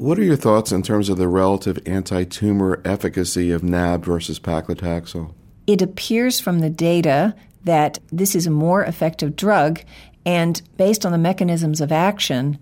What are your thoughts in terms of the relative anti-tumor efficacy of NAB versus paclitaxel? It appears from the data that this is a more effective drug, and based on the mechanisms of action,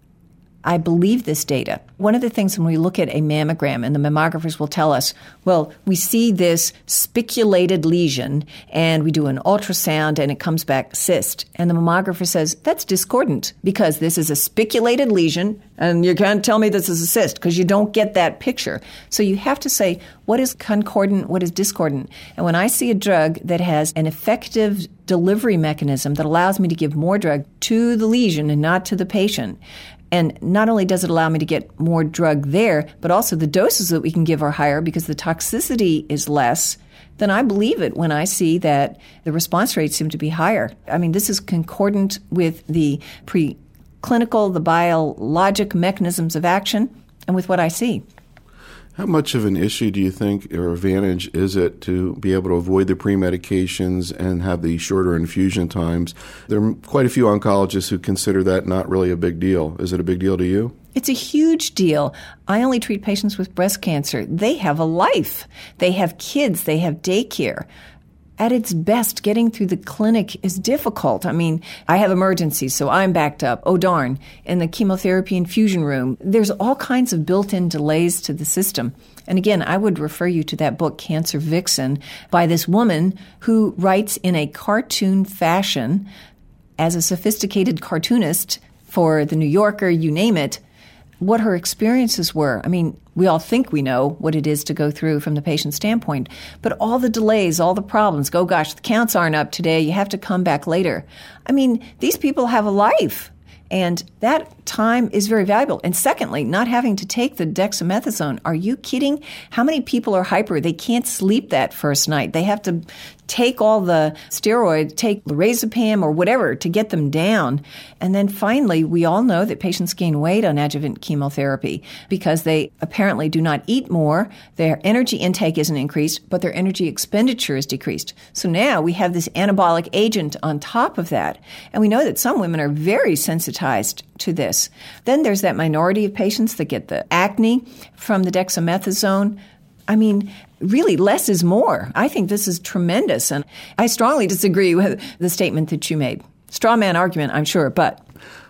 I believe this data. One of the things when we look at a mammogram, and the mammographers will tell us, well, we see this spiculated lesion, and we do an ultrasound, and it comes back cyst. And the mammographer says, that's discordant, because this is a spiculated lesion, and you can't tell me this is a cyst, because you don't get that picture. So you have to say, what is concordant, what is discordant? And when I see a drug that has an effective delivery mechanism that allows me to give more drug to the lesion and not to the patient, and not only does it allow me to get more drug there, but also the doses that we can give are higher because the toxicity is less, then I believe it when I see that the response rates seem to be higher. I mean, this is concordant with the preclinical, the biologic mechanisms of action, and with what I see. How much of an issue do you think, or advantage is it to be able to avoid the pre-medications and have the shorter infusion times? There are quite a few oncologists who consider that not really a big deal. Is it a big deal to you? It's a huge deal. I only treat patients with breast cancer. They have a life. They have kids. They have daycare. At its best, getting through the clinic is difficult. I mean, I have emergencies, so I'm backed up. Oh, darn. In the chemotherapy infusion room, there's all kinds of built-in delays to the system. And again, I would refer you to that book, Cancer Vixen, by this woman who writes in a cartoon fashion as a sophisticated cartoonist for The New Yorker, you name it, what her experiences were. I mean, we all think we know what it is to go through from the patient's standpoint, but all the delays, all the problems, oh gosh, the counts aren't up today, you have to come back later. I mean, these people have a life, and that time is very valuable. And secondly, not having to take the dexamethasone. Are you kidding? How many people are hyper? They can't sleep that first night. They have to take all the steroid, take lorazepam or whatever to get them down. And then finally, we all know that patients gain weight on adjuvant chemotherapy because they apparently do not eat more. Their energy intake isn't increased, but their energy expenditure is decreased. So now we have this anabolic agent on top of that. And we know that some women are very sensitized to this. Then there's that minority of patients that get the acne from the dexamethasone. I mean, really, less is more. I think this is tremendous, and I strongly disagree with the statement that you made. Straw man argument, I'm sure, but...